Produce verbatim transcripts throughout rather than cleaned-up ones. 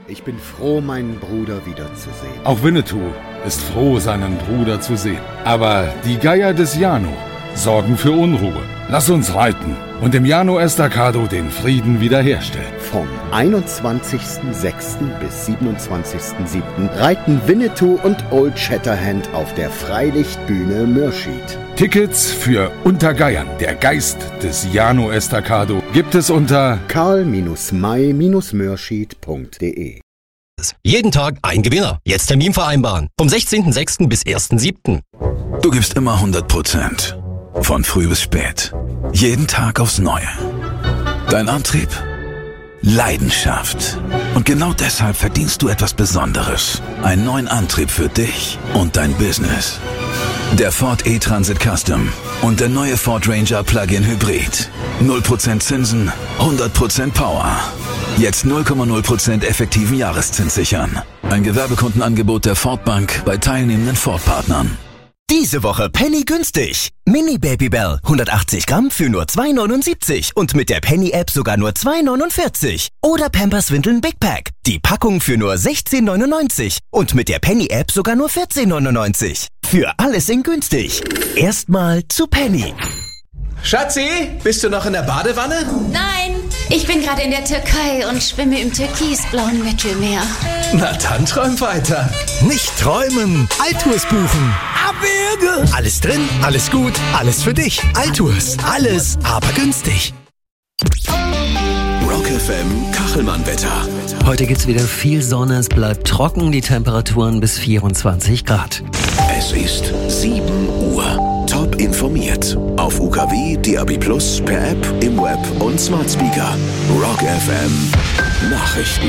Ich bin froh, meinen Bruder wiederzusehen. Auch Winnetou ist froh, seinen Bruder zu sehen. Aber die Geier des Jano sorgen für Unruhe. Lass uns reiten und im Jano Estacado den Frieden wiederherstellen. Vom einundzwanzigsten sechsten bis siebenundzwanzigsten siebten reiten Winnetou und Old Shatterhand auf der Freilichtbühne Mürschid. Tickets für Unter Geiern, der Geist des Jano Estacado, gibt es unter karl may mürschid punkt de. Jeden Tag ein Gewinner. Jetzt Termin vereinbaren. Vom sechzehnten sechsten bis ersten siebten Du gibst immer hundert Prozent. Von früh bis spät. Jeden Tag aufs Neue. Dein Antrieb? Leidenschaft. Und genau deshalb verdienst du etwas Besonderes. Einen neuen Antrieb für dich und dein Business. Der Ford E-Transit Custom und der neue Ford Ranger Plug-in Hybrid. null Prozent Zinsen, hundert Prozent Power. Jetzt null Komma null Prozent effektiven Jahreszins sichern. Ein Gewerbekundenangebot der Ford Bank bei teilnehmenden Ford-Partnern. Diese Woche Penny günstig. Mini Babybel hundertachtzig Gramm für nur zwei neunundsiebzig und mit der Penny-App sogar nur zwei neunundvierzig. Oder Pampers Windeln Big Pack. Die Packung für nur sechzehn neunundneunzig und mit der Penny-App sogar nur vierzehn neunundneunzig. Für alles in günstig. Erstmal zu Penny. Schatzi, bist du noch in der Badewanne? Nein, ich bin gerade in der Türkei und schwimme im türkisblauen Mittelmeer. Na dann träum weiter. Nicht träumen, Altours buchen. Abwürge. Alles drin, alles gut, alles für dich. Altours, alles, aber günstig. Rock F M Kachelmann-Wetter. Heute gibt's wieder viel Sonne, es bleibt trocken, die Temperaturen bis vierundzwanzig Grad. Es ist sieben Uhr. Top informiert. Auf U K W, D A B plus, per App, im Web und Smart Speaker. Rock F M Nachrichten.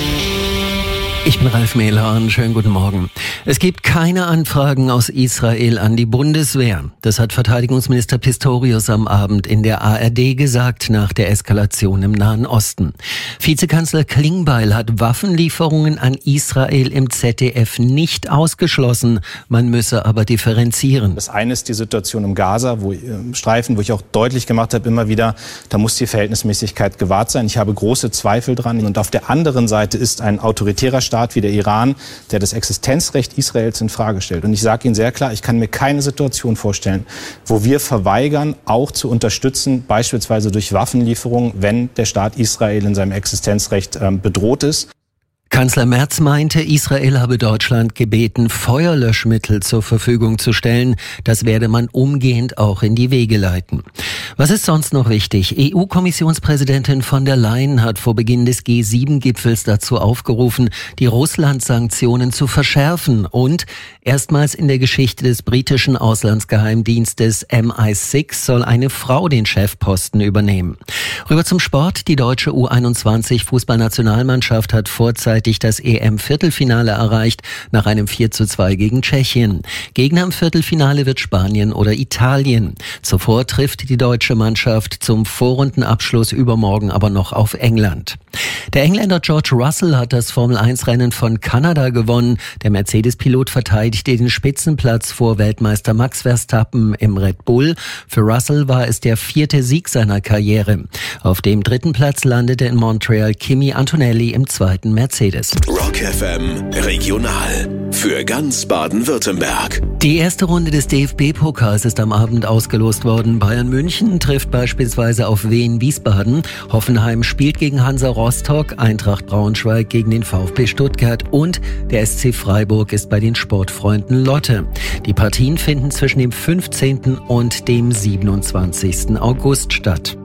Ich bin Ralf Mehler und schönen guten Morgen. Es gibt keine Anfragen aus Israel an die Bundeswehr. Das hat Verteidigungsminister Pistorius am Abend in der A R D gesagt nach der Eskalation im Nahen Osten. Vizekanzler Klingbeil hat Waffenlieferungen an Israel im Z D F nicht ausgeschlossen. Man müsse aber differenzieren. Das eine ist die Situation im Gaza, wo im Streifen, wo ich auch deutlich gemacht habe, immer wieder, da muss die Verhältnismäßigkeit gewahrt sein. Ich habe große Zweifel dran. Und auf der anderen Seite ist ein autoritärer Staat wie der Iran, der das Existenzrecht Israels in Frage stellt. Und ich sage Ihnen sehr klar, ich kann mir keine Situation vorstellen, wo wir verweigern, auch zu unterstützen, beispielsweise durch Waffenlieferungen, wenn der Staat Israel in seinem Existenzrecht ähm, bedroht ist. Kanzler Merz meinte, Israel habe Deutschland gebeten, Feuerlöschmittel zur Verfügung zu stellen. Das werde man umgehend auch in die Wege leiten. Was ist sonst noch wichtig? E U-Kommissionspräsidentin von der Leyen hat vor Beginn des G sieben Gipfels dazu aufgerufen, die Russland-Sanktionen zu verschärfen. Und erstmals in der Geschichte des britischen Auslandsgeheimdienstes M I sechs soll eine Frau den Chefposten übernehmen. Rüber zum Sport. Die deutsche U einundzwanzig Fußballnationalmannschaft hat vorzeitig das E M-Viertelfinale erreicht, nach einem vier zu zwei gegen Tschechien. Gegner im Viertelfinale wird Spanien oder Italien. Zuvor trifft die deutsche Mannschaft zum Vorrundenabschluss übermorgen aber noch auf England. Der Engländer George Russell hat das Formel eins Rennen von Kanada gewonnen. Der Mercedes-Pilot verteidigte den Spitzenplatz vor Weltmeister Max Verstappen im Red Bull. Für Russell war es der vierte Sieg seiner Karriere. Auf dem dritten Platz landete in Montreal Kimi Antonelli im zweiten Mercedes. Rock F M Regional für ganz Baden-Württemberg. Die erste Runde des D F B-Pokals ist am Abend ausgelost worden. Bayern München trifft beispielsweise auf Wien Wiesbaden. Hoffenheim spielt gegen Hansa Rostock, Eintracht Braunschweig gegen den VfB Stuttgart und der S C Freiburg ist bei den Sportfreunden Lotte. Die Partien finden zwischen dem fünfzehnten und dem siebenundzwanzigsten August statt.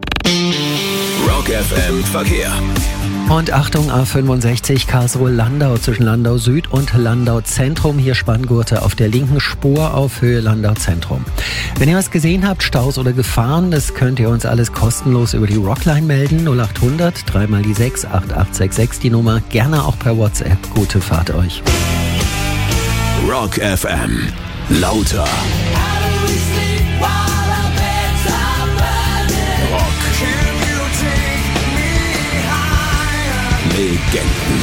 Rock F M Verkehr. Und Achtung, A fünfundsechzig Karlsruhe-Landau zwischen Landau Süd und Landau Zentrum. Hier Spanngurte auf der linken Spur auf Höhe Landau Zentrum. Wenn ihr was gesehen habt, Staus oder Gefahren, das könnt ihr uns alles kostenlos über die Rockline melden. null acht hundert, dreimal die sechs, acht acht sechs sechs die Nummer. Gerne auch per WhatsApp. Gute Fahrt euch. Rock F M. Lauter. Legenden.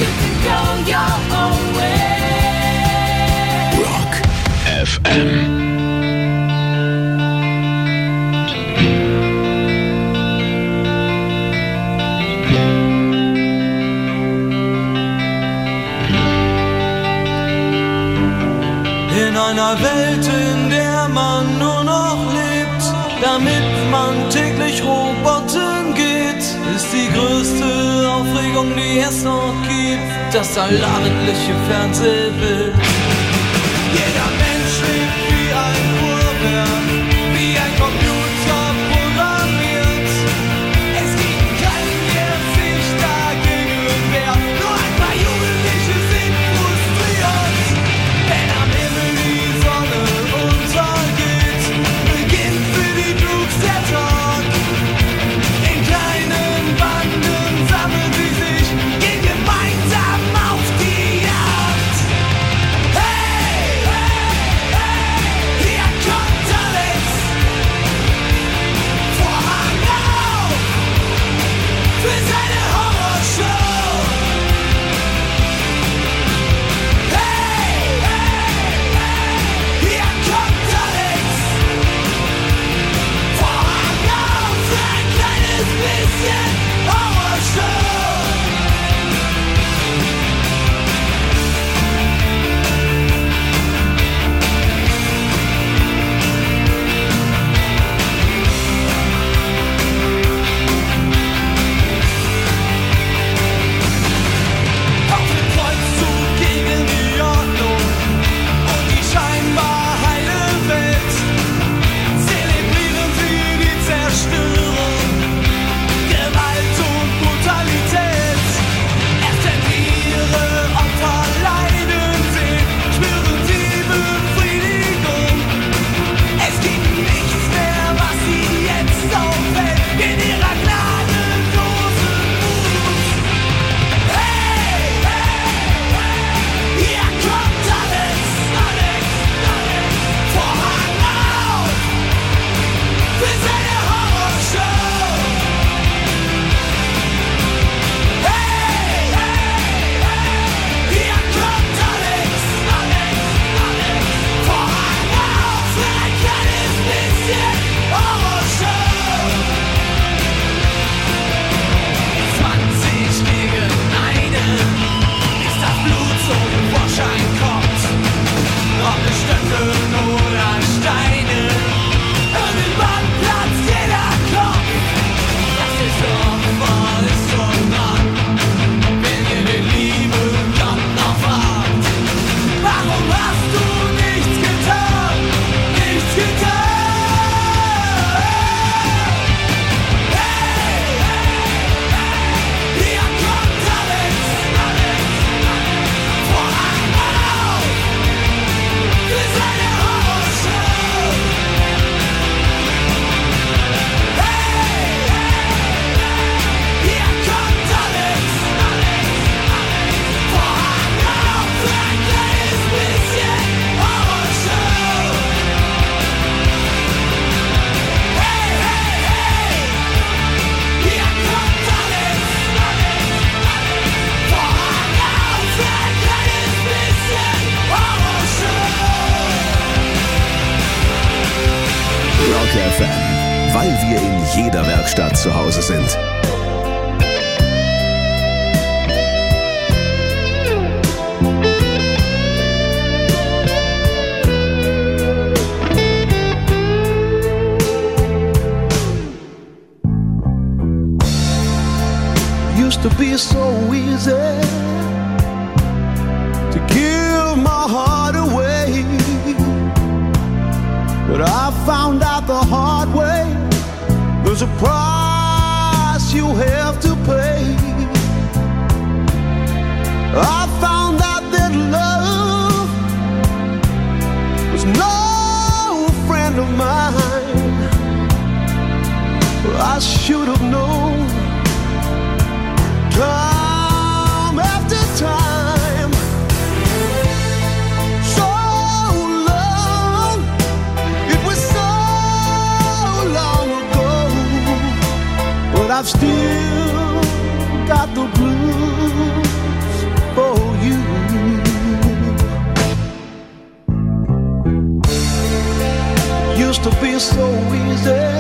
Rock F M. Bewegung, die es noch gibt, das allabendliche Fernsehbild. Jeder Mensch lebt wie ein Uhrwerk, wie ein Computer programmiert. Es gibt keinen, der sich dagegen wehrt, nur ein paar Jugendliche sind frustriert. Wenn am Himmel die Sonne untergeht, beginnt für die Dukes der Tag. In kleinen Banden sammeln sie sich, gehen gemeinsam auf die Jagd. Hey, hey, hey, hier kommt Alex. Vorhang auf für seine Horrorshow. Hey, hey, hey, hier kommt Alex. Vorhang auf für ein kleines bisschen Horrorshow. Auf dem Kreuzzug gegen die Ordnung und die scheinbar heile Welt zelebrieren sie die Zerstörung, Gewalt und Brutalität. Erst wenn ihre Opfer leiden sehen, spüren sie Befriedigung. Es gibt nichts mehr, was sie jetzt auffällt in ihrer gnadenlosen Wut. Hey, hey, hey, hier kommt Alex, Alex, Alex. Vorhang auf für seine Horrorshow. Hey, hey, hey, hier kommt Alex, Alex, Alex. Vorhang auf für ein kleines bisschen Horrorshow. zwanzig gegen einen, bis das Blut zum Vorschein kommt. Ob es Stöcke oder Steine, irgendwann platzt jeder Kopf. Das ist Opfer, ist schon Mann, wenn ihr den lieben Gott noch fragt. Warum hast du nichts getan, nichts getan? Hey, hey, hey, hier kommt Alex, Alex, Alex. Vorhang auf für seine Horrorshow. Hey, hey, hey, hier kommt Alex, Alex, Alex. Vorhang auf für ein kleines bisschen Horrorshow. Hey, hey, hey, hier kommt Alex, Alex, Alex. Vorhang auf für ein kleines bisschen Horrorshow. Rock F M, weil wir in jeder Werkstatt zu Hause sind. Used to be so easy to give my heart away, but I found out the hard way. There's a price you have to pay. I found out that love was no friend of mine. I should have known. Time after time, so long, it was so long ago, but I've still got the blues for you. Used to be so easy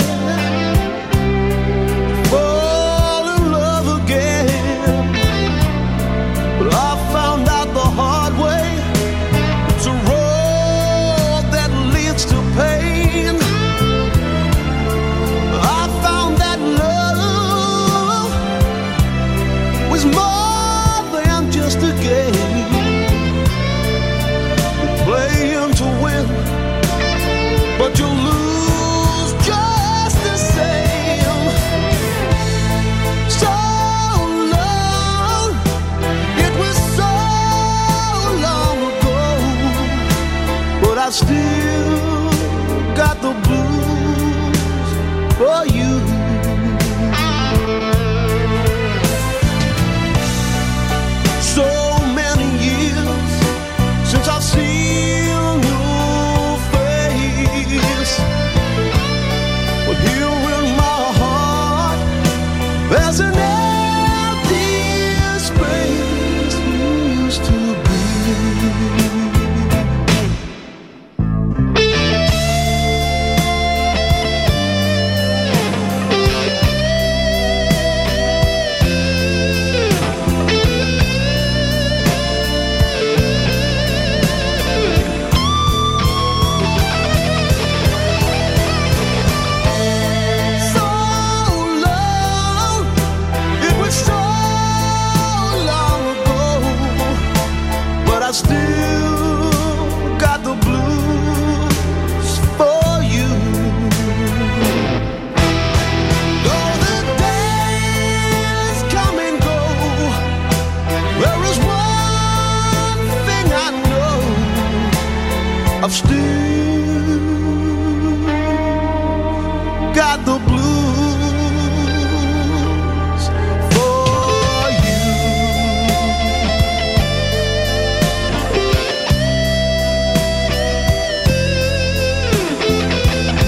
more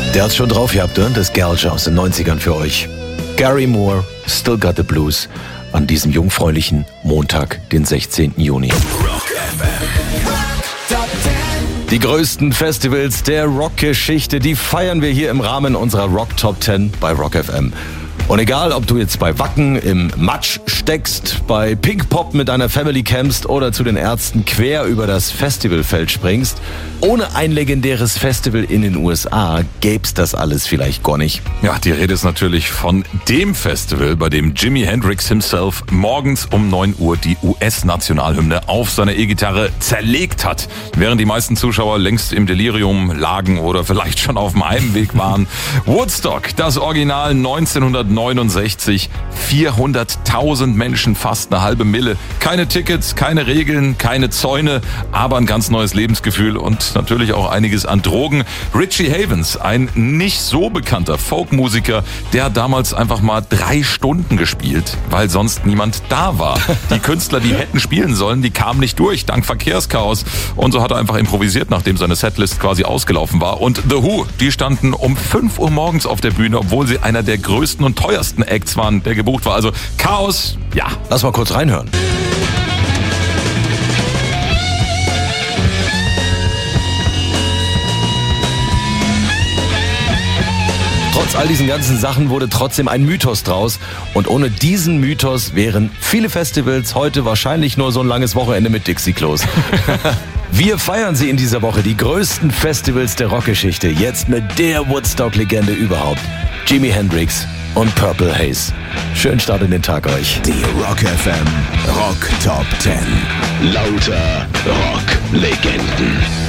Der hat's schon drauf gehabt, ne? Das Gouge aus den neunzigern für euch. Gary Moore, Still Got the Blues, an diesem jungfräulichen Montag, den sechzehnten Juni. Die größten Festivals der Rockgeschichte, die feiern wir hier im Rahmen unserer Rock Top zehn bei Rock F M. Und egal, ob du jetzt bei Wacken im Matsch steckst, bei Pinkpop mit deiner Family campst oder zu den Ärzten quer über das Festivalfeld springst, ohne ein legendäres Festival in den U S A gäb's das alles vielleicht gar nicht. Ja, die Rede ist natürlich von dem Festival, bei dem Jimi Hendrix himself morgens um neun Uhr die U S-Nationalhymne auf seiner E-Gitarre zerlegt hat, während die meisten Zuschauer längst im Delirium lagen oder vielleicht schon auf dem Heimweg waren. Woodstock, das Original neunzehnhundertneunundsechzig, vierhunderttausend Menschen, fast eine halbe Mille. Keine Tickets, keine Regeln, keine Zäune, aber ein ganz neues Lebensgefühl und natürlich auch einiges an Drogen. Richie Havens, ein nicht so bekannter Folkmusiker, der hat damals einfach mal drei Stunden gespielt, weil sonst niemand da war. Die Künstler, die hätten spielen sollen, die kamen nicht durch, dank Verkehrschaos. Und so hat er einfach improvisiert, nachdem seine Setlist quasi ausgelaufen war. Und The Who, die standen um fünf Uhr morgens auf der Bühne, obwohl sie einer der größten und teuersten Acts waren, der gebucht war. Also Chaos, ja. Lass mal kurz reinhören. Trotz all diesen ganzen Sachen wurde trotzdem ein Mythos draus. Und ohne diesen Mythos wären viele Festivals heute wahrscheinlich nur so ein langes Wochenende mit Dixie-Klos. Wir feiern sie in dieser Woche, die größten Festivals der Rockgeschichte. Jetzt mit der Woodstock-Legende überhaupt, Jimi Hendrix und Purple Haze. Schönen Start in den Tag euch. Die Rock F M Rock Top zehn. Lauter Rock-Legenden.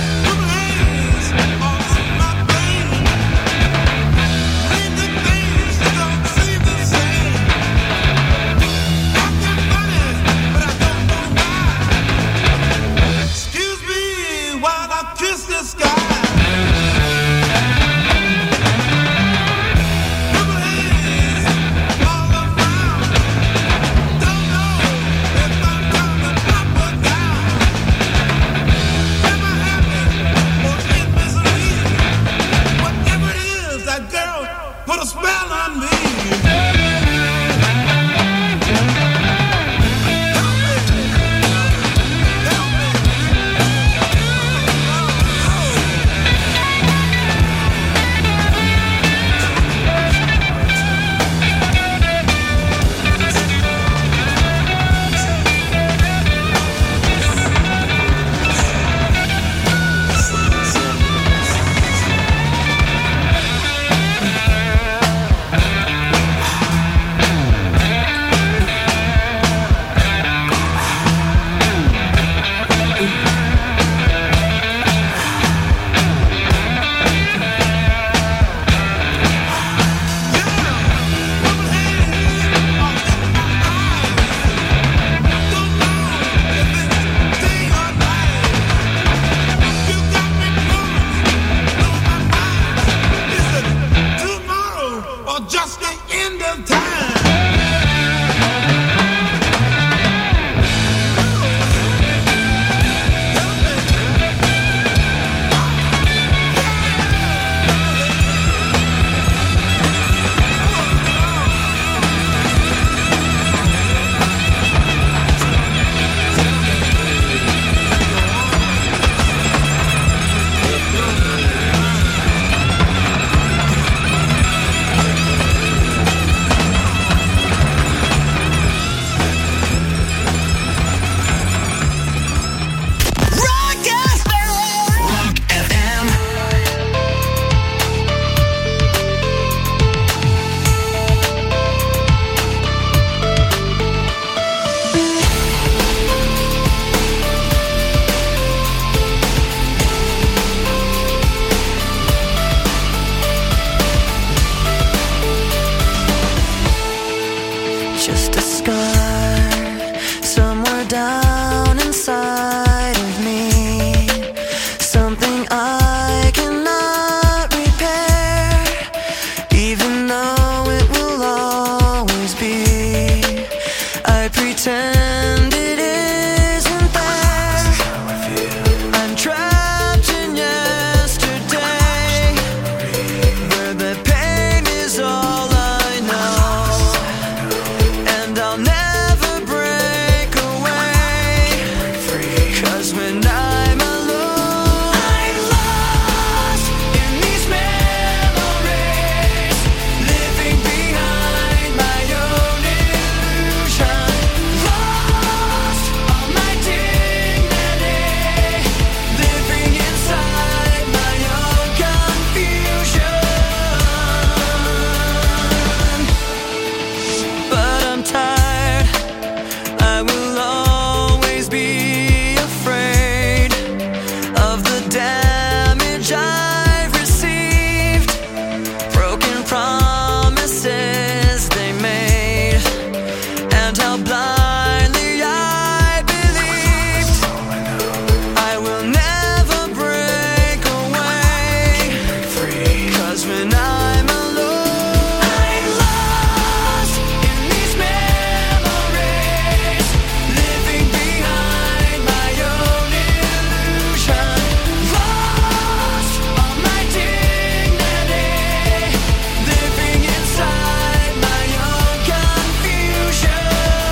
'cause when I'm alone, I'm lost in these memories, living behind my own illusion, lost all my dignity, living inside my own confusion.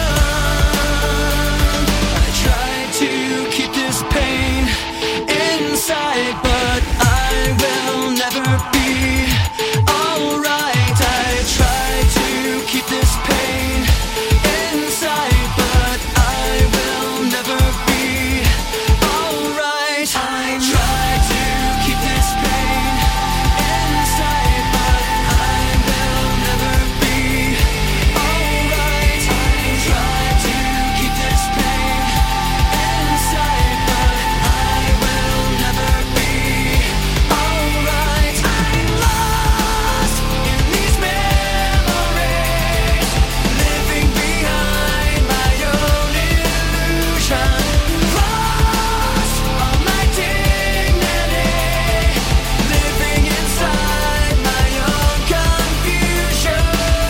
I try to keep this pain inside, but I will never be alright. I try to keep this pain inside, but I will never be alright. I try to keep this pain inside, but I will never be alright. I try to keep this pain inside, but I will never be alright. I'm lost in these memories, living behind my own illusion, lost all my dignity, living inside my own confusion.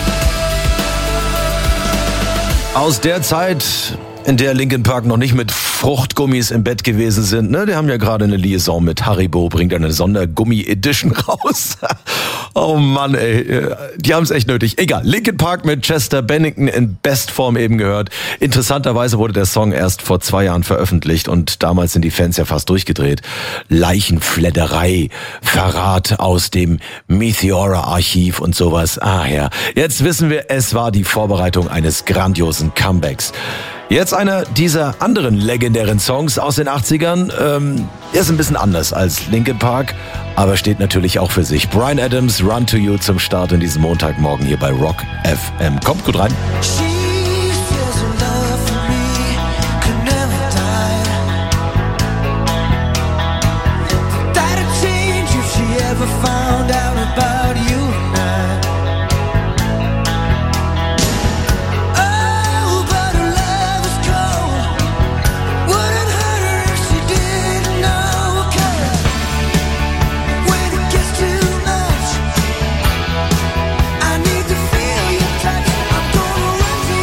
Aus der Zeit, in der Linkin Park noch nicht mit Fruchtgummis im Bett gewesen sind, ne? Die haben ja gerade eine Liaison mit Haribo, bringt eine Sondergummi-Edition raus. Oh Mann, ey, die haben es echt nötig. Egal, Linkin Park mit Chester Bennington in Bestform eben gehört. Interessanterweise wurde der Song erst vor zwei Jahren veröffentlicht und damals sind die Fans ja fast durchgedreht. Leichenfledderei, Verrat aus dem Meteora-Archiv und sowas. Ah ja, jetzt wissen wir, es war die Vorbereitung eines grandiosen Comebacks. Jetzt einer dieser anderen legendären Songs aus den achtzigern. Ähm, er ist ein bisschen anders als Linkin Park, aber steht natürlich auch für sich. Bryan Adams, Run to You zum Start in diesem Montagmorgen hier bei Rock F M. Kommt gut rein. I need to feel your touch. I'm gonna run to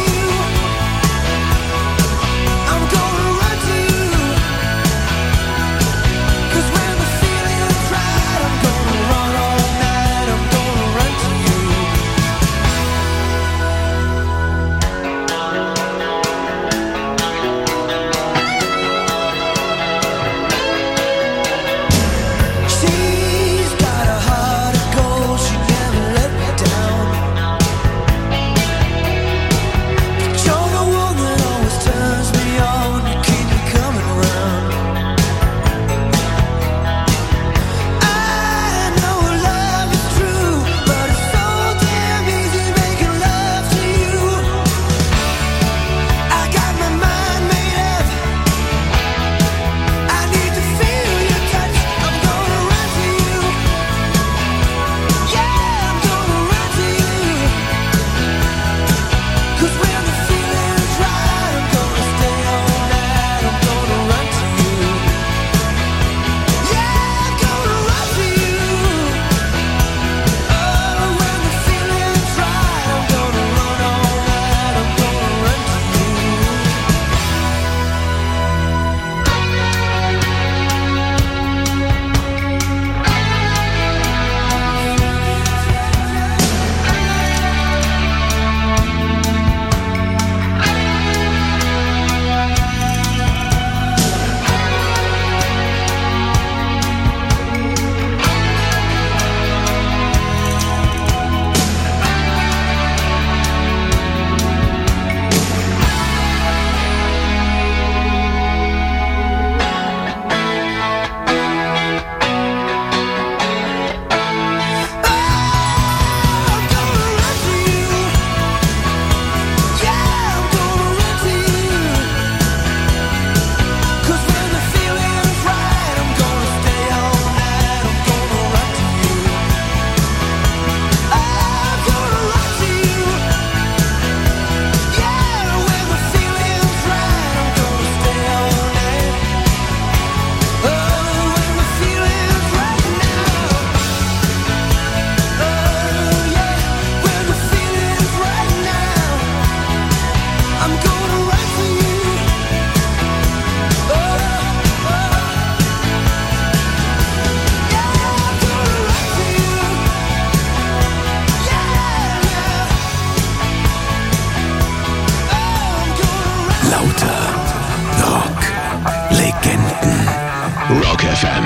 F M.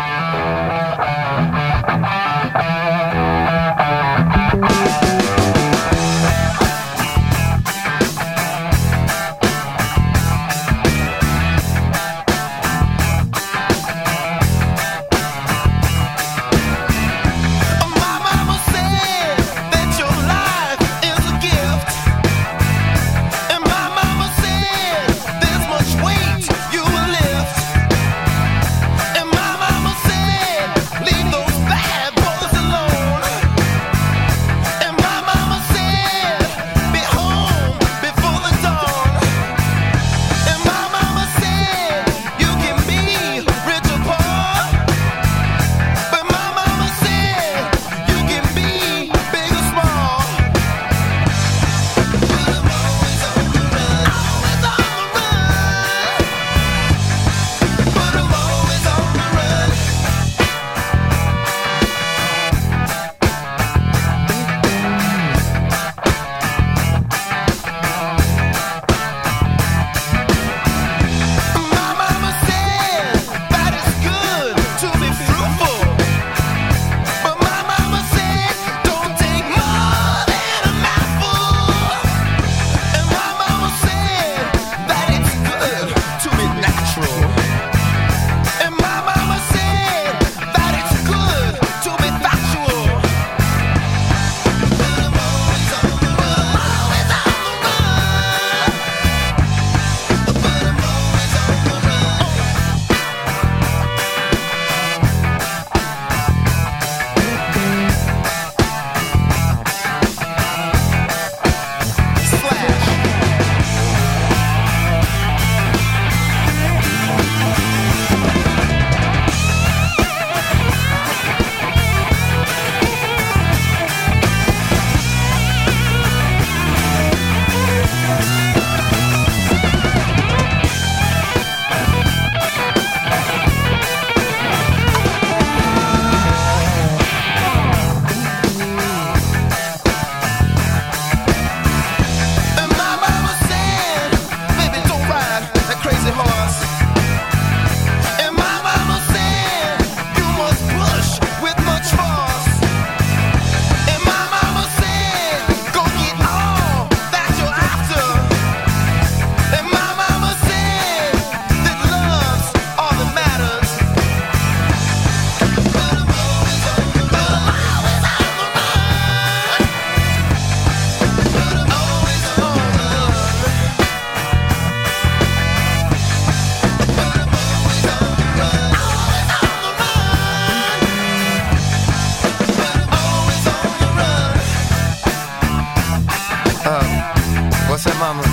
What's that, mama?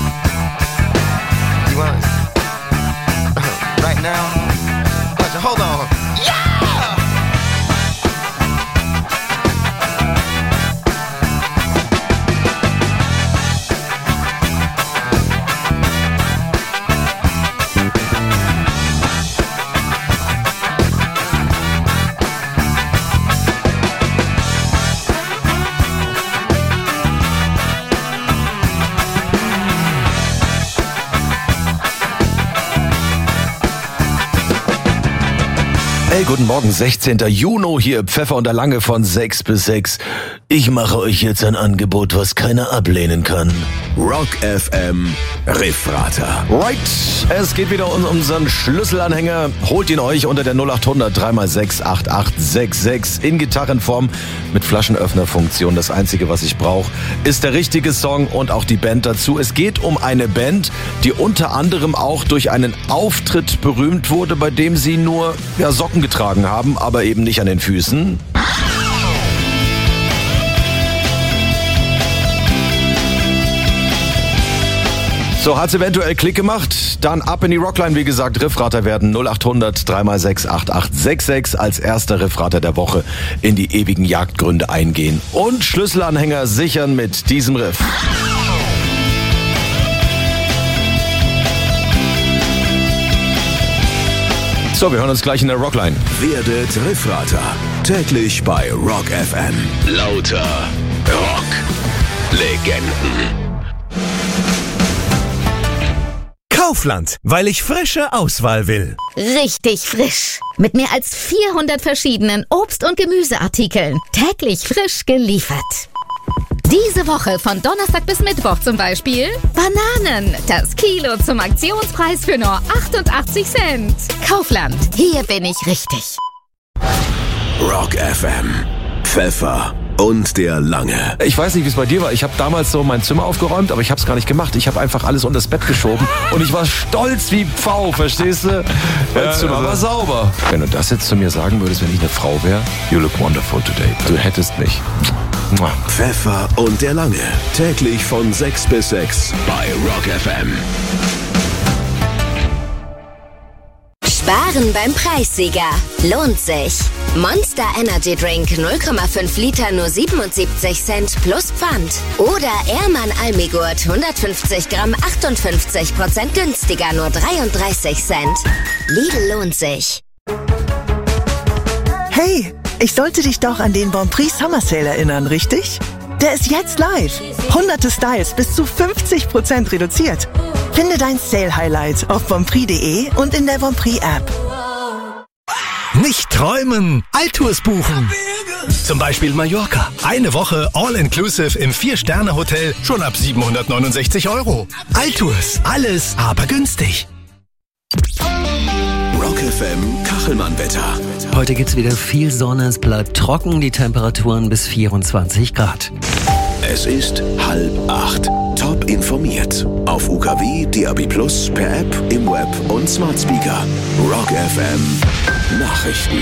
You want uh, right now? Gotcha, hold on. Yeah! Hey, guten Morgen, sechzehnten Juni, hier Pfeffer und der Lange von sechs bis sechs. Ich mache euch jetzt ein Angebot, was keiner ablehnen kann. Rock F M Riffrater. Right, es geht wieder um unseren Schlüsselanhänger. Holt ihn euch unter der null acht hundert drei mal sechs acht acht sechs sechs in Gitarrenform mit Flaschenöffnerfunktion. Das Einzige, was ich brauche, ist der richtige Song und auch die Band dazu. Es geht um eine Band, die unter anderem auch durch einen Auftritt berühmt wurde, bei dem sie nur ja, Socken getragen haben, aber eben nicht an den Füßen. So, hat's eventuell Klick gemacht? Dann ab in die Rockline, wie gesagt, Riffrater werden null acht hundert drei mal sechs acht acht sechs sechs als erster Riffrater der Woche in die ewigen Jagdgründe eingehen und Schlüsselanhänger sichern mit diesem Riff. So, wir hören uns gleich in der Rockline. Werdet Riffrater. Täglich bei Rock F M. Lauter Rock. Legenden. Kaufland, weil ich frische Auswahl will. Richtig frisch. Mit mehr als vierhundert verschiedenen Obst- und Gemüseartikeln. Täglich frisch geliefert. Diese Woche von Donnerstag bis Mittwoch zum Beispiel Bananen. Das Kilo zum Aktionspreis für nur achtundachtzig Cent. Kaufland, hier bin ich richtig. Rock F M. Pfeffer und der Lange. Ich weiß nicht, wie es bei dir war. Ich habe damals so mein Zimmer aufgeräumt, aber ich habe es gar nicht gemacht. Ich habe einfach alles unter das Bett geschoben und ich war stolz wie Pfau, verstehst du? Mein Ja, Zimmer war also- sauber. Wenn du das jetzt zu mir sagen würdest, wenn ich eine Frau wäre, you look wonderful today. Du hättest mich. Mua. Pfeffer und der Lange. Täglich von sechs bis sechs bei Rock F M. Sparen beim Preissieger. Lohnt sich. Monster Energy Drink null Komma fünf Liter nur siebenundsiebzig Cent plus Pfand. Oder Ehrmann Almigurt hundertfünfzig Gramm achtundfünfzig Prozent günstiger nur dreiunddreißig Cent. Lidl lohnt sich. Hey, ich sollte dich doch an den Bonprix Summer Sale erinnern, richtig? Der ist jetzt live. Hunderte Styles bis zu fünfzig Prozent reduziert. Finde dein Sale-Highlight auf bonprix punkt de und in der Bonprix-App. Nicht träumen, Altours buchen. Zum Beispiel Mallorca. Eine Woche All-Inclusive im vier-Sterne-Hotel schon ab siebenhundertneunundsechzig Euro. Altours, alles aber günstig. Rock F M Kachelmann-Wetter. Heute gibt's wieder viel Sonne, es bleibt trocken, die Temperaturen bis vierundzwanzig Grad. Es ist halb acht. Top informiert. Auf U K W, D A B Plus, per App, im Web und Smart Speaker. Rock F M Nachrichten.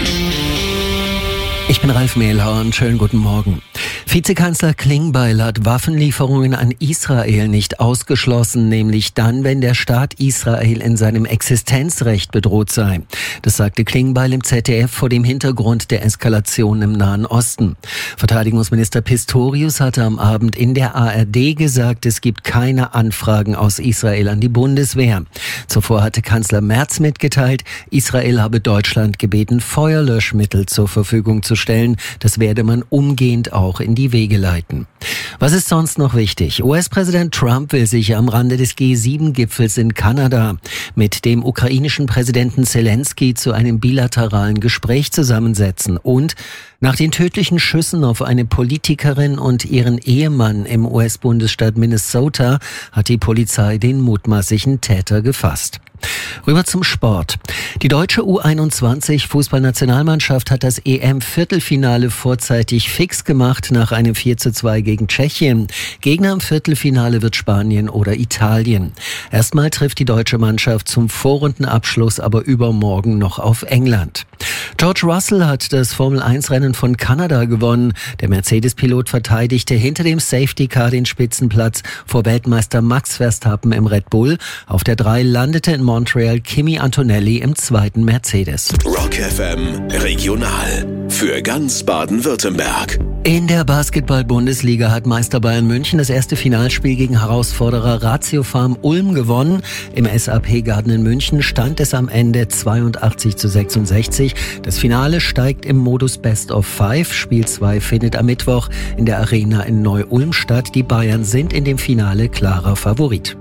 Ich bin Ralf Mehlhorn, schönen guten Morgen. Vizekanzler Klingbeil hat Waffenlieferungen an Israel nicht ausgeschlossen, nämlich dann, wenn der Staat Israel in seinem Existenzrecht bedroht sei. Das sagte Klingbeil im Z D F vor dem Hintergrund der Eskalation im Nahen Osten. Verteidigungsminister Pistorius hatte am Abend in der A R D gesagt, es gibt keine Anfragen aus Israel an die Bundeswehr. Zuvor hatte Kanzler Merz mitgeteilt, Israel habe Deutschland gebeten, Feuerlöschmittel zur Verfügung zu stellen. Das werde man umgehend auch in die Wege leiten. Was ist sonst noch wichtig? U S-Präsident Trump will sich am Rande des G sieben Gipfels in Kanada mit dem ukrainischen Präsidenten Zelensky zu einem bilateralen Gespräch zusammensetzen und nach den tödlichen Schüssen auf eine Politikerin und ihren Ehemann im U S-Bundesstaat Minnesota hat die Polizei den mutmaßlichen Täter gefasst. Rüber zum Sport. Die deutsche U einundzwanzig Fußballnationalmannschaft hat das E M-Viertelfinale vorzeitig fix gemacht nach einem vier zu zwei gegen Tschechien. Gegner im Viertelfinale wird Spanien oder Italien. Erstmal trifft die deutsche Mannschaft zum Vorrundenabschluss aber übermorgen noch auf England. George Russell hat das Formel eins Rennen von Kanada gewonnen. Der Mercedes-Pilot verteidigte hinter dem Safety Car den Spitzenplatz vor Weltmeister Max Verstappen im Red Bull. Auf der drei landete in Montreal Kimi Antonelli im zweiten Mercedes. Rock F M Regional. Für ganz Baden-Württemberg. In der Basketball-Bundesliga hat Meister Bayern München das erste Finalspiel gegen Herausforderer Ratio Farm Ulm gewonnen. Im S A P Garden in München stand es am Ende zweiundachtzig zu sechsundsechzig. Das Finale steigt im Modus Best of Five. Spiel zwei findet am Mittwoch in der Arena in Neu-Ulm statt. Die Bayern sind in dem Finale klarer Favorit.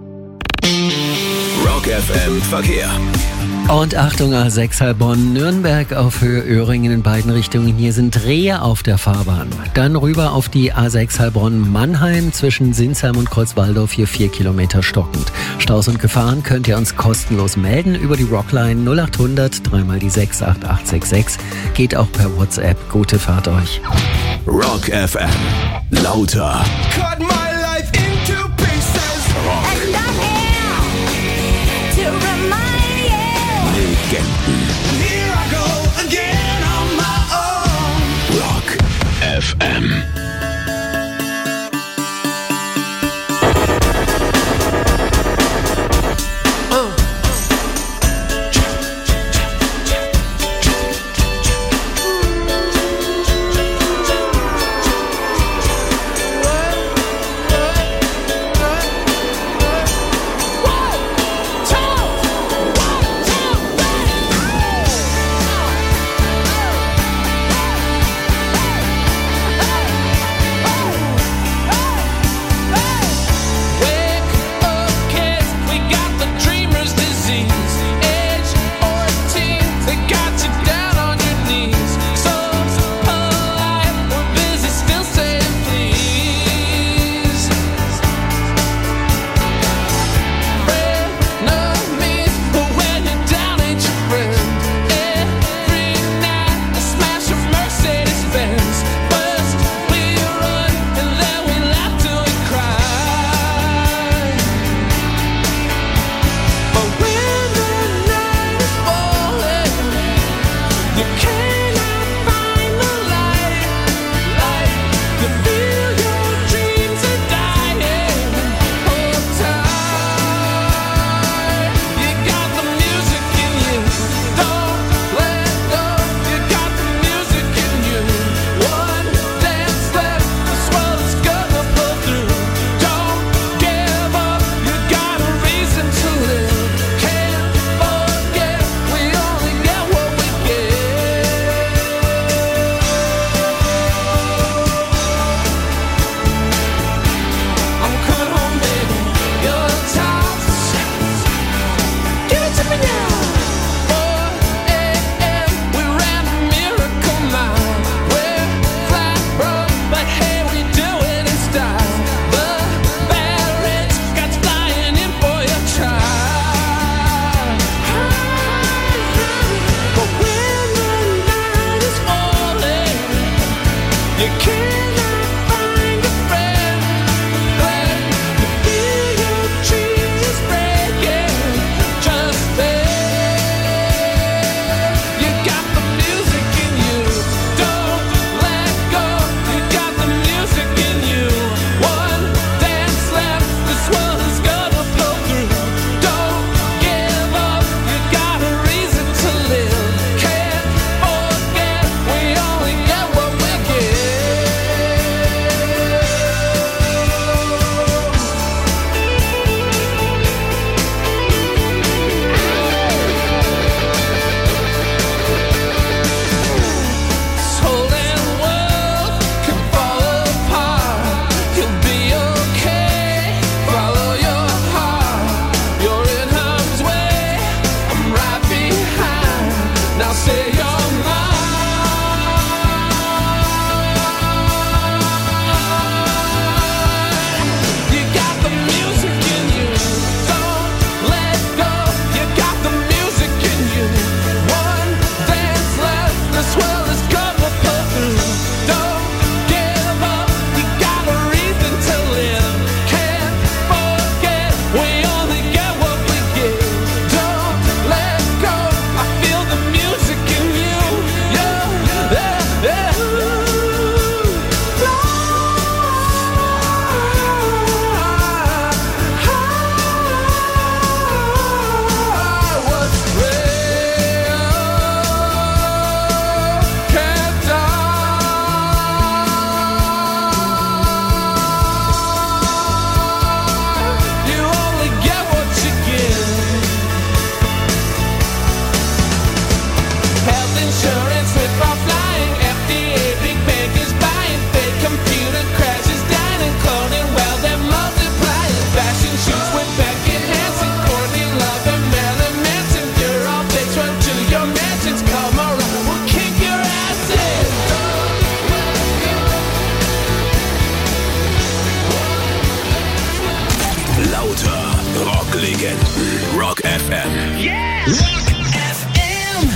Rock F M Verkehr. Und Achtung, A sechs Heilbronn-Nürnberg auf Höhe Öhringen in beiden Richtungen. Hier sind Rehe auf der Fahrbahn. Dann rüber auf die A sechs Heilbronn-Mannheim zwischen Sinsheim und Kreuzwaldorf, hier vier Kilometer stockend. Staus und Gefahren könnt ihr uns kostenlos melden über die Rockline null acht hundert drei mal die sechs acht acht sechs sechs. Geht auch per WhatsApp. Gute Fahrt euch. Rock F M. Lauter. Cut my life into pieces. Rock. And I'm here to remind you. Legenden. Here I go again on my own. Rock F M. Legenden. Rock F M. Yeah! Rock F M!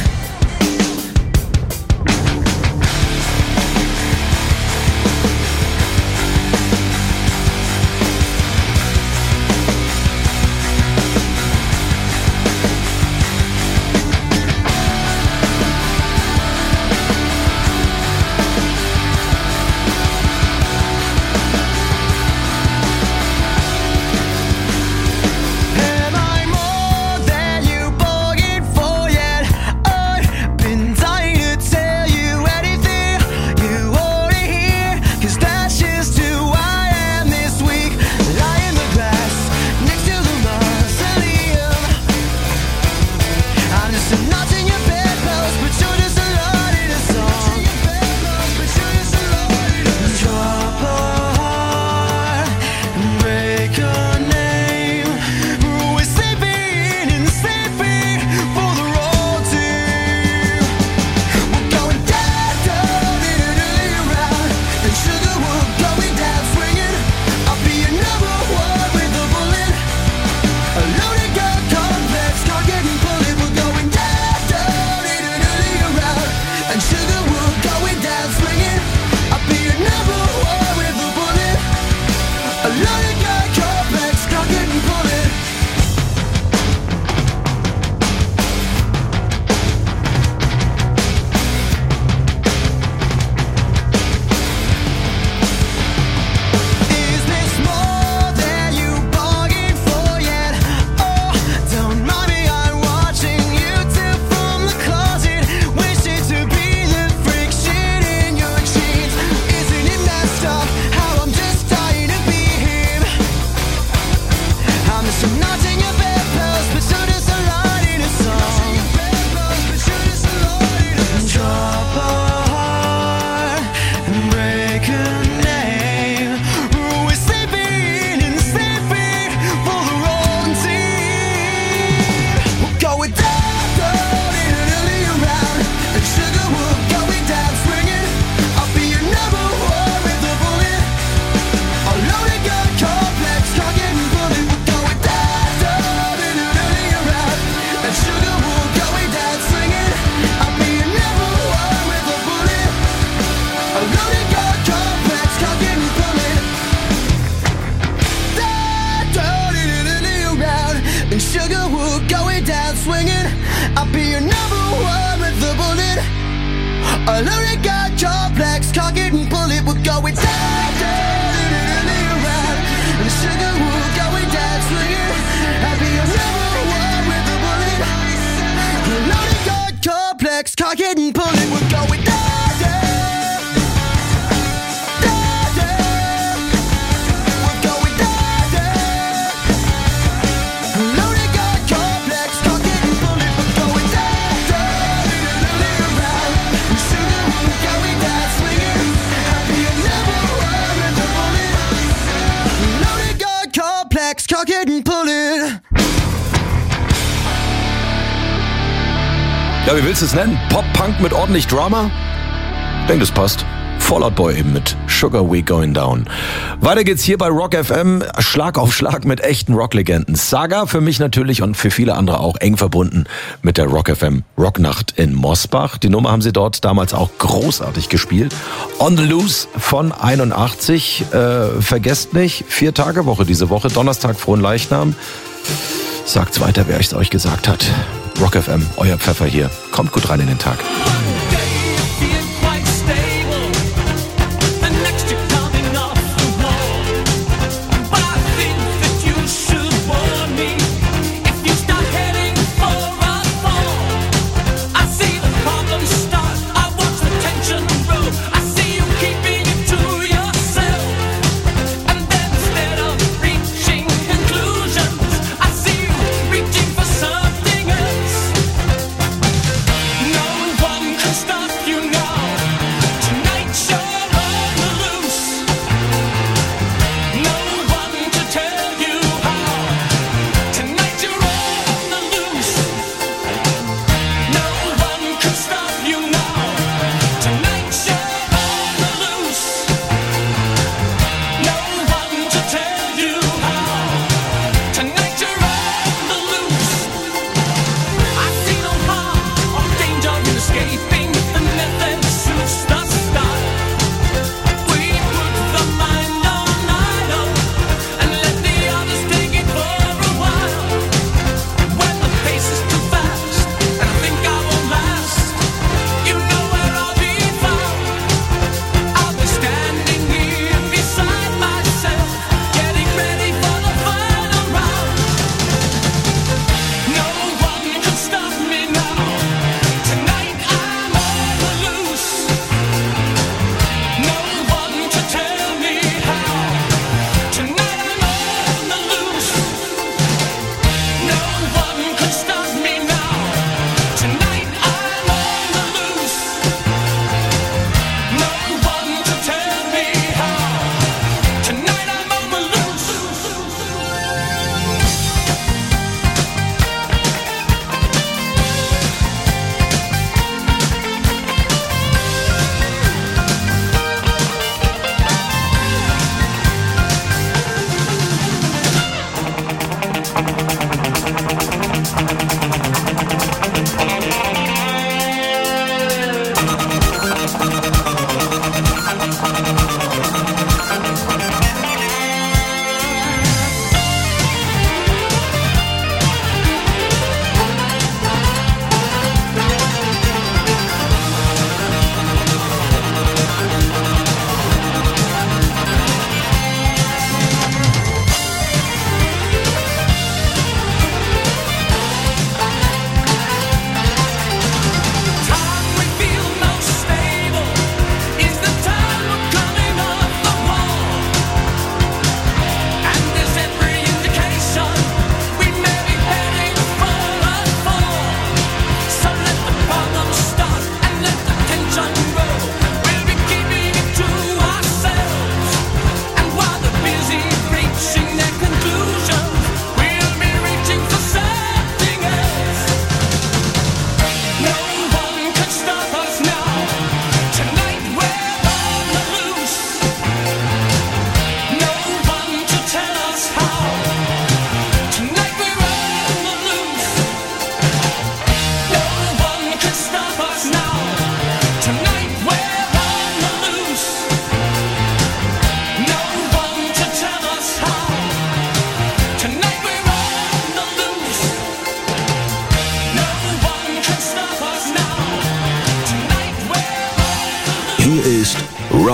Ja, wie willst du es nennen? Pop-Punk mit ordentlich Drama? Ich denke, das passt. Fall Out Boy eben mit Sugar We Going Down. Weiter geht's hier bei Rock F M. Schlag auf Schlag mit echten Rocklegenden. Saga für mich natürlich und für viele andere auch eng verbunden mit der Rock F M Rocknacht in Mosbach. Die Nummer haben sie dort damals auch großartig gespielt. On the Loose von einundachtzig. Äh, vergesst nicht, vier Tage Woche diese Woche. Donnerstag Frohen Leichnam. Sagt's weiter, wer es euch gesagt hat. Rock F M, euer Pfeffer hier. Kommt gut rein in den Tag. No one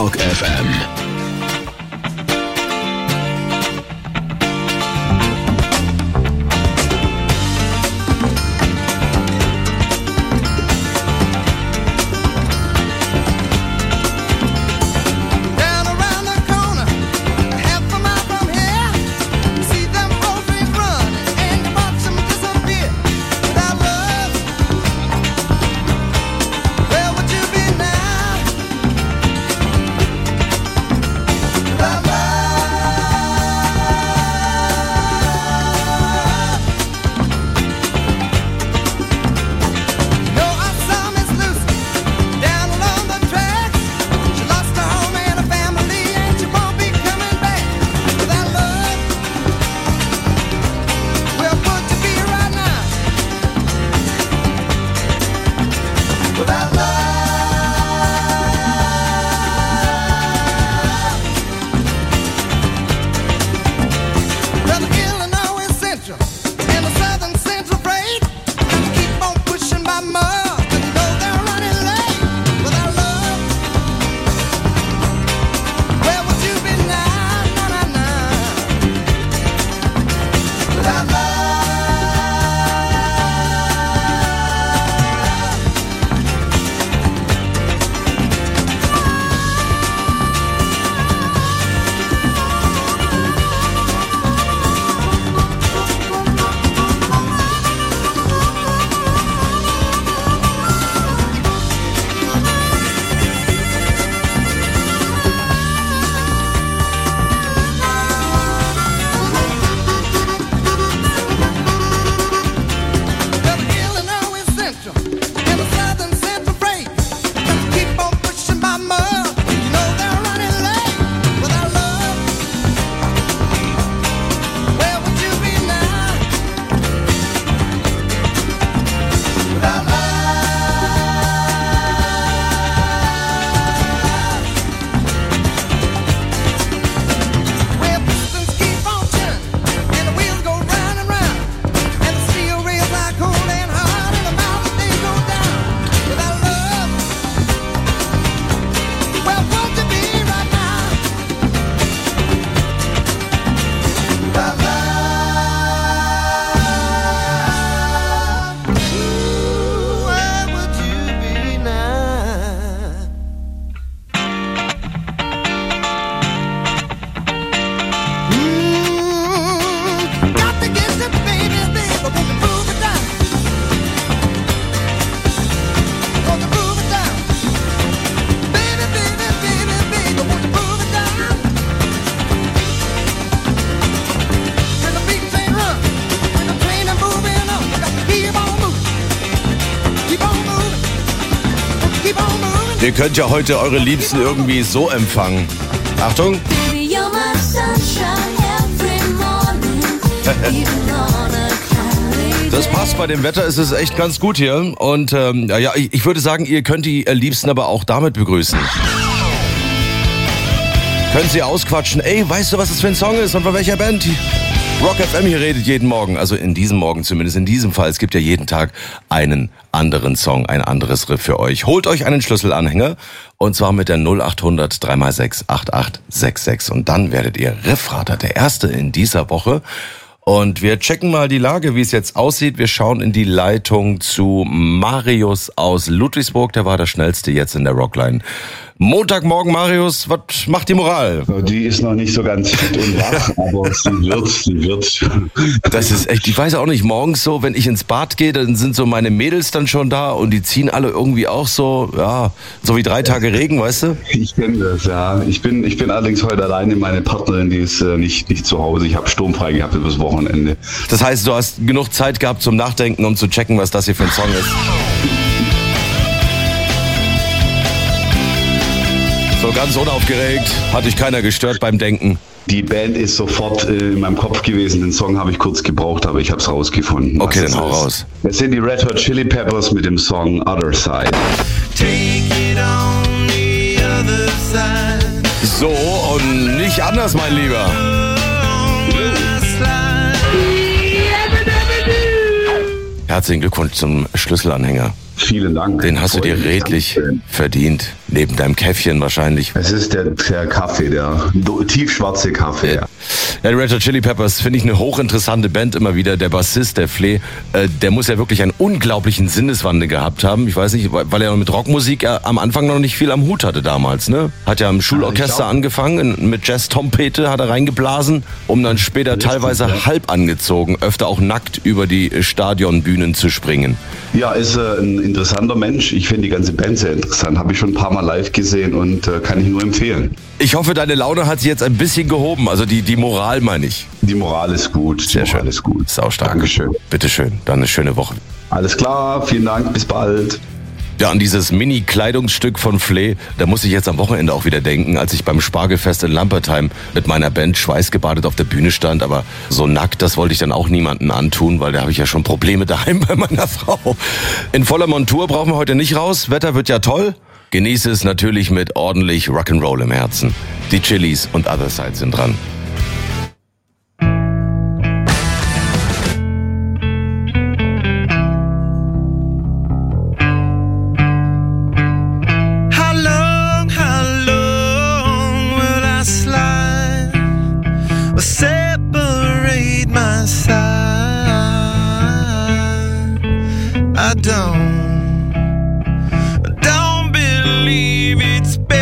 Rock F M. Ihr könnt ja heute eure Liebsten irgendwie so empfangen. Achtung. Das passt, bei dem Wetter ist es echt ganz gut hier. Und ähm, ja, ich, ich würde sagen, ihr könnt die Liebsten aber auch damit begrüßen. Können Sie ausquatschen, ey, weißt du, was das für ein Song ist und von welcher Band? Rock F M hier redet jeden Morgen, also in diesem Morgen zumindest, in diesem Fall. Es gibt ja jeden Tag einen anderen Song, ein anderes Riff für euch. Holt euch einen Schlüsselanhänger und zwar mit der null acht hundert drei mal sechs acht acht sechs sechs und dann werdet ihr Riffrater, der erste in dieser Woche. Und wir checken mal die Lage, wie es jetzt aussieht. Wir schauen in die Leitung zu Marius aus Ludwigsburg. Der war der Schnellste jetzt in der Rockline. Montagmorgen, Marius, was macht die Moral? Die ist noch nicht so ganz fit und wach, aber sie wird, sie wird. Das ist echt, ich weiß auch nicht, morgens so, wenn ich ins Bad gehe, dann sind so meine Mädels dann schon da und die ziehen alle irgendwie auch so, ja, so wie drei Tage Regen, weißt du? Ich kenne das, ja. Ich bin, ich bin allerdings heute alleine, meine Partnerin, die ist äh, nicht, nicht zu Hause. Ich habe sturmfrei gehabt übers Wochenende. Das heißt, du hast genug Zeit gehabt zum Nachdenken, um zu checken, was das hier für ein Song ist. So ganz unaufgeregt, hat dich keiner gestört beim Denken. Die Band ist sofort äh, in meinem Kopf gewesen. Den Song habe ich kurz gebraucht, aber ich habe es rausgefunden. Okay, dann hau raus. Es sind die Red Hot Chili Peppers mit dem Song Other Side. Take it on the other side. So und nicht anders, mein Lieber. Herzlichen Glückwunsch zum Schlüsselanhänger. Vielen Dank. Den hast du dir redlich verdient. Neben deinem Käffchen wahrscheinlich. Es ist der, der Kaffee, der tiefschwarze Kaffee. Ja, ja die Red Hot Chili Peppers finde ich eine hochinteressante Band immer wieder. Der Bassist, der Flea, äh, der muss ja wirklich einen unglaublichen Sinneswandel gehabt haben. Ich weiß nicht, weil er mit Rockmusik äh, am Anfang noch nicht viel am Hut hatte damals. Ne? Hat ja im Schulorchester ja, angefangen, mit Jazz-Trompete hat er reingeblasen, um dann später Richtig, teilweise ja. halb angezogen, öfter auch nackt über die Stadionbühnen zu springen. Ja, ist äh, ein interessanter Mensch. Ich finde die ganze Band sehr interessant. Habe ich schon ein paar Mal live gesehen und äh, kann ich nur empfehlen. Ich hoffe, deine Laune hat sich jetzt ein bisschen gehoben. Also die, die Moral meine ich. Die Moral ist gut. Sehr die Moral schön. ist gut. Saustark. Dankeschön. Bitteschön. Dann eine schöne Woche. Alles klar. Vielen Dank. Bis bald. Ja, an dieses Mini-Kleidungsstück von Flea, da muss ich jetzt am Wochenende auch wieder denken, als ich beim Spargelfest in Lampertheim mit meiner Band schweißgebadet auf der Bühne stand. Aber so nackt, das wollte ich dann auch niemandem antun, weil da habe ich ja schon Probleme daheim bei meiner Frau. In voller Montur brauchen wir heute nicht raus. Wetter wird ja toll. Genieße es natürlich mit ordentlich Rock'n'Roll im Herzen. Die Chili's und Other Side sind dran. I don't, don't believe it's been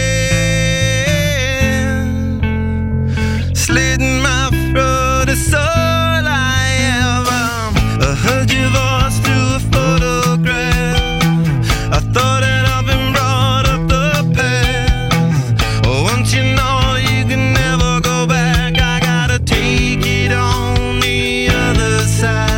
slit in my throat. It's all I ever I heard your voice through a photograph. I thought that I've been brought up the past. Oh, once you know you can never go back, I gotta take it on the other side.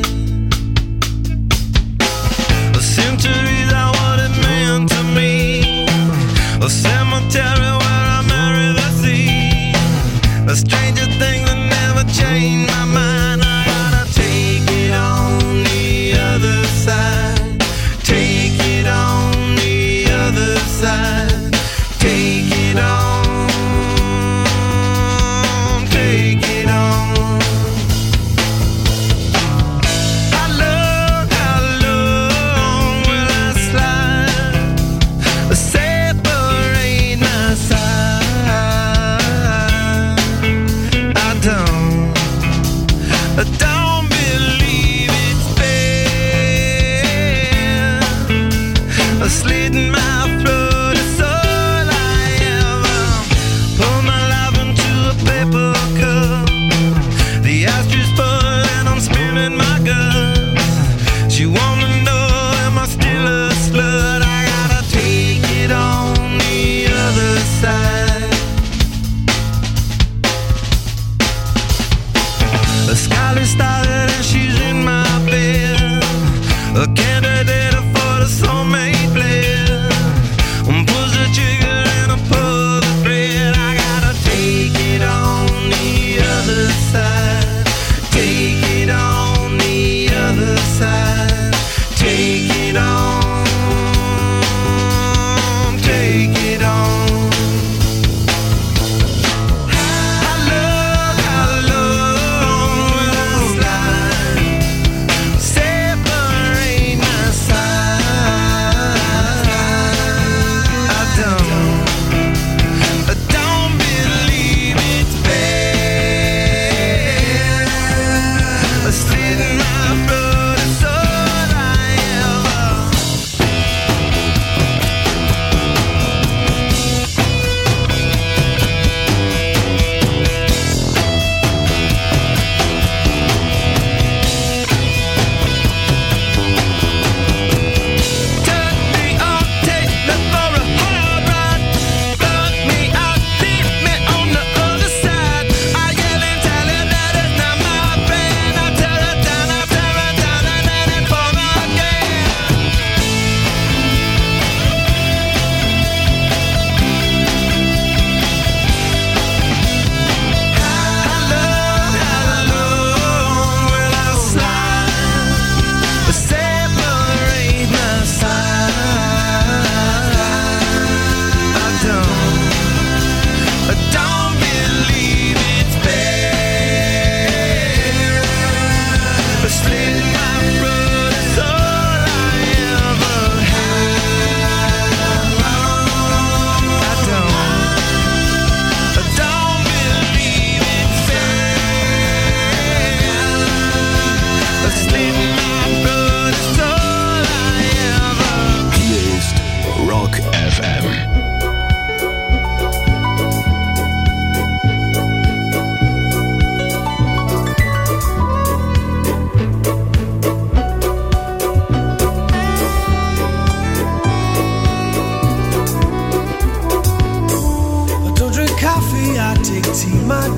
Centuries are what it meant to me. A cemetery where I marry the sea. A stranger thing that never changed my mind. I gotta take it on the other side. Take it on the other side. Take it on. Take it on. I don't believe it's been a slit in my throat. It's all I ever pour my life into a paper cup. The ashtray's full and I'm spilling my guts. She wanna know, am I still a slut? I gotta take it on the other side. The skyline started and she's in my bed. A candidate for the soulmate blend. Pulls the trigger and I pull the thread. I gotta take it on the other side. Take it on the other side. Take it on. Take it on. I love, I love when I slide.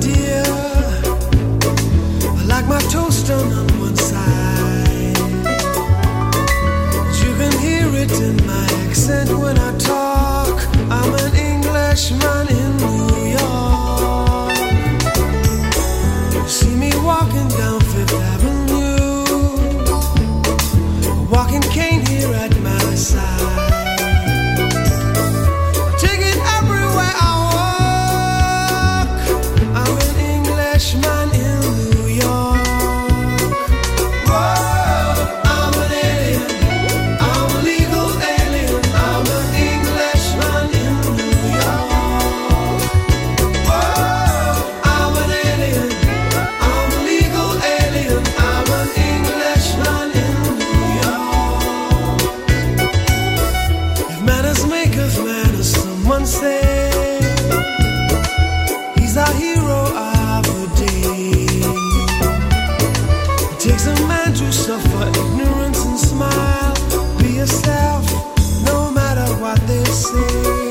dear, I like my toast done on one side. But you can hear it in my accent when I talk. I'm an Englishman in New York. You see me walking down Fifth Avenue, a walking cane here at my side. Take it everywhere I walk. I'm an Englishman in New York. Whoa, I'm an alien. I'm a legal alien. I'm an Englishman in New York. Whoa, I'm an alien. I'm a legal alien. I'm an Englishman in New York. If manners make of manners, someone say he's our hero of the day. It takes a man to suffer ignorance and smile. Be yourself, no matter what they say.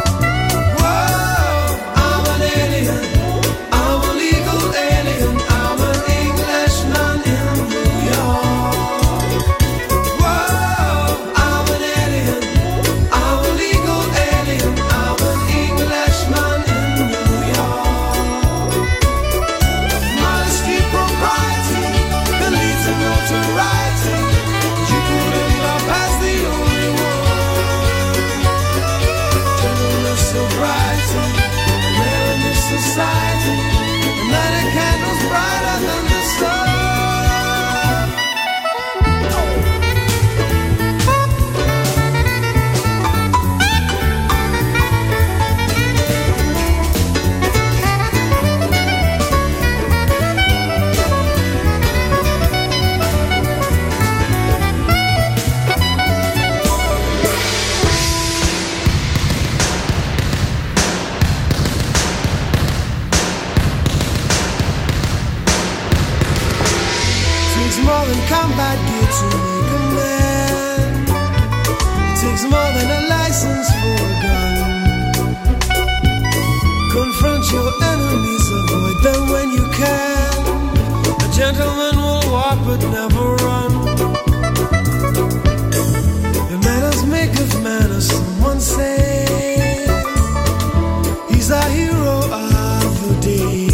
Whoa, I'm an alien. I'm a legal alien. I'm an Englishman in New York. Whoa, I'm an alien. I'm a legal alien. I'm an Englishman in New York. Modesty, propriety can lead to notoriety. You couldn't love as the only one. Gentleness, sobriety, rare in this society. And light a candles brighter than the sun. Takes more than combat gear to make a man. It takes more than a license for a gun. Confront your enemies, avoid them when you can. A gentleman will walk but never run. The manners make of manners, someone say. He's our hero of the day.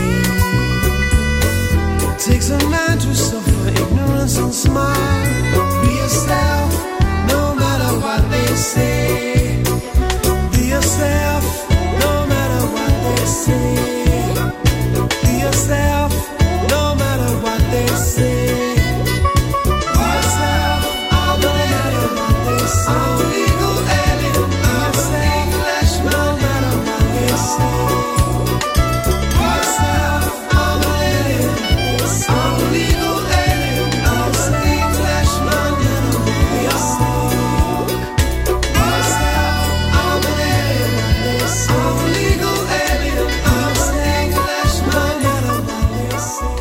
It takes a man to suffer ignorance and smile. Be yourself, no matter what they say. Be yourself, no matter what they say. Be yourself, no matter what they say. Be yourself, no matter what they say. I'm a legal alien. I'm an Englishman, no matter what they say. Be yourself, I'm an alien. I'm a legal alien. I'm an Englishman in New York. Be yourself, I'm an alien. I'm a legal alien. I'm an Englishman, no matter what they say.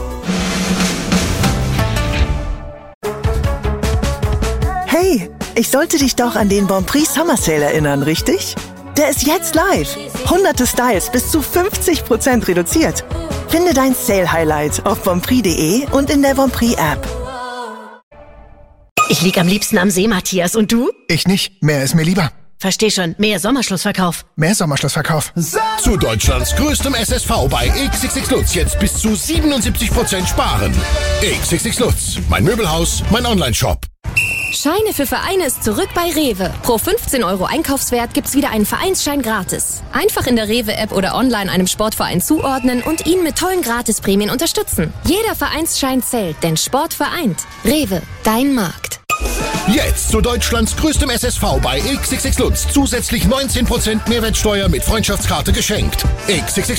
Hey, ich sollte dich doch an den Bonprix Summer Sale erinnern, richtig? Der ist jetzt live. Hunderte Styles bis zu fünfzig Prozent reduziert. Finde dein Sale-Highlight auf bonprix punkt de und in der Bonprix-App. Ich lieg am liebsten am See, Matthias. Und du? Ich nicht. Mehr ist mir lieber. Versteh schon. Mehr Sommerschlussverkauf. Mehr Sommerschlussverkauf. Zu Deutschlands größtem S S V bei X X X Lutz jetzt bis zu siebenundsiebzig Prozent sparen. X X X Lutz, mein Möbelhaus, mein Onlineshop. Scheine für Vereine ist zurück bei Rewe. Pro fünfzehn Euro Einkaufswert gibt's wieder einen Vereinsschein gratis. Einfach in der Rewe-App oder online einem Sportverein zuordnen und ihn mit tollen Gratisprämien unterstützen. Jeder Vereinsschein zählt, denn Sport vereint. Rewe, dein Markt. Jetzt zu Deutschlands größtem S S V bei X X X Lutz. Zusätzlich neunzehn Prozent Mehrwertsteuer mit Freundschaftskarte geschenkt. X X X